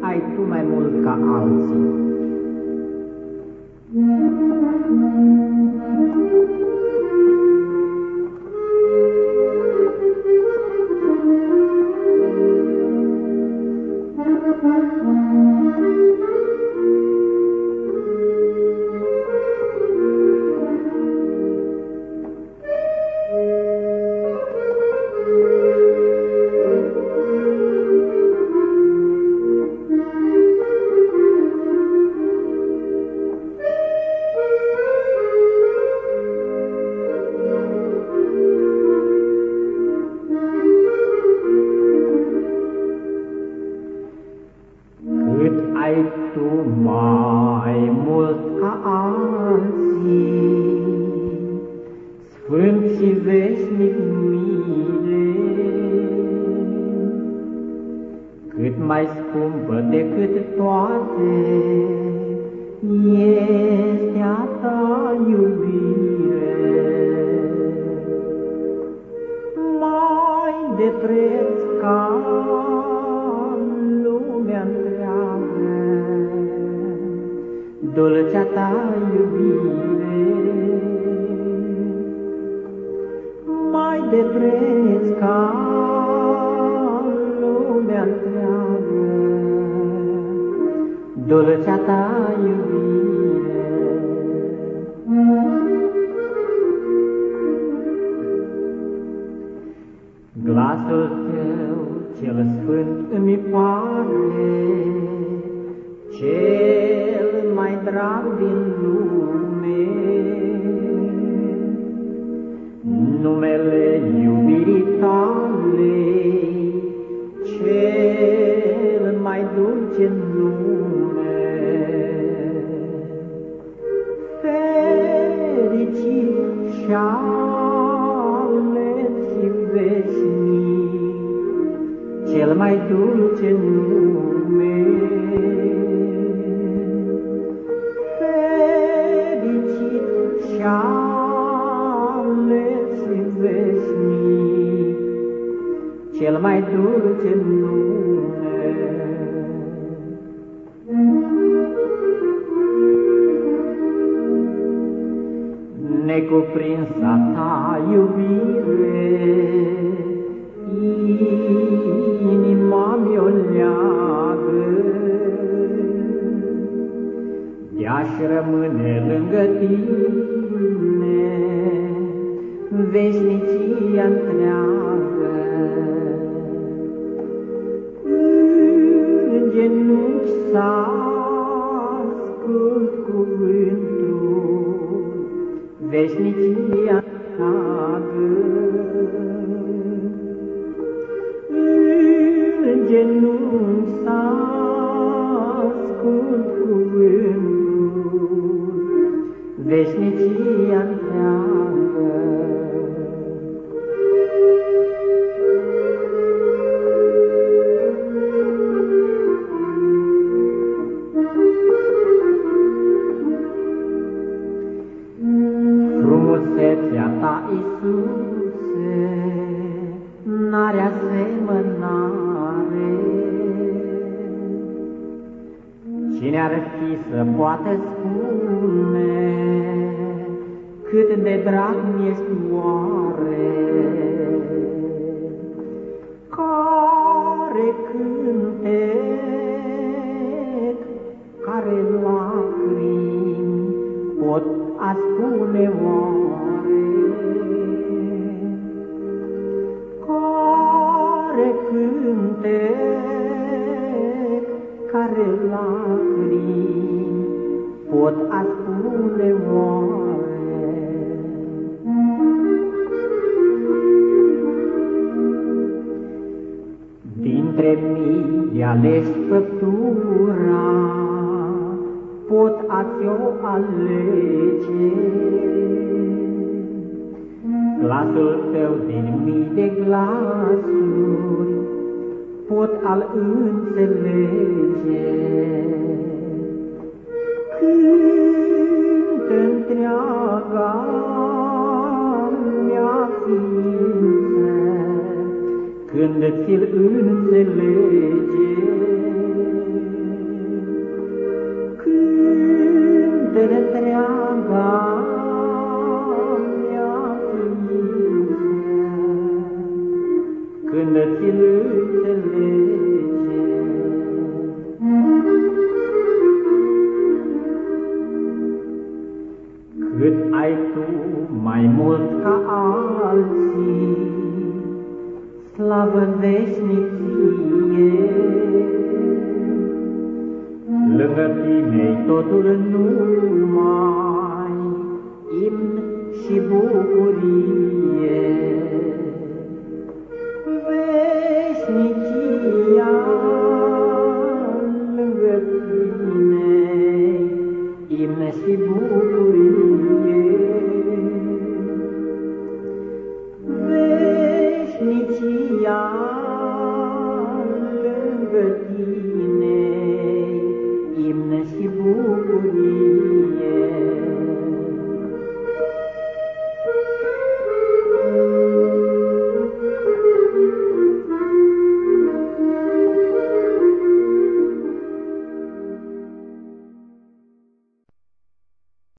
ai tu mai mult ca alții. Ai tu mai mult ca alții, sfânt și veșnic mire, cât mai scumpă decât toate este a ta iubire, mai de preț ca lumea întreagă, dulcea ta iubire, mai de preț ca lumea întreagă, dulcea ta iubire. Glasul tău cel sfânt îmi pare cel mai drag din lume, numele iubirii tale cel mai dulce nume. Fericit și ales și veșnic, cel mai dulce nume. Fericit și ales și veșnic, cel mai dulce nume. Necuprinsa ta iubire, inima mi-o leagă, de-aș rămâne lângă tine veșnicia întreagă. În genunchi s-ascult cuvântul, veșnicia întreagă. În genunchi s-ascult cuvântul, veșnicia întreagă. Frumusețea ta, Iisuse, n-are asemănare. Cine ar fi să poată spune cât de drag mi-ești oare? Care cântec, care lacrimi pot spune oare? Care cântec, care lacrimi pot spune oare? Dintre mii aleși făptura, pot ați-o alege. Glasul tău din mii de glasuri pot al înțelege. Cânt întreaga mea ființă, când ți-l înțelege. totul numai imn și bucurie. Veșnicia lângă tine, imn și bucurie. Veșnicia lângă